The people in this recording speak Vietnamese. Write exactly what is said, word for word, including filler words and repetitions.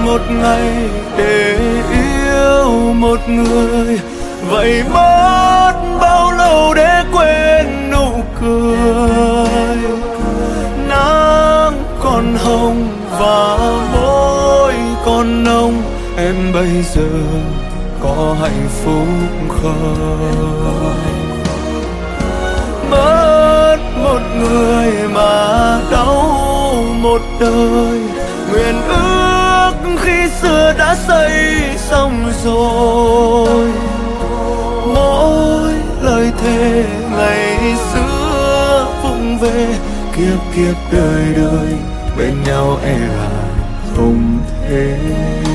một ngày để yêu một người, vậy mất bao lâu để quên nụ cười. Nắng còn hồng và môi còn nồng, em bây giờ có hạnh phúc không? Mất một người mà đau một đời, nguyện ước khi xưa đã xây xong rồi. Mỗi lời thề ngày xưa vụng về, kiếp kiếp đời đời bên nhau e là không thể.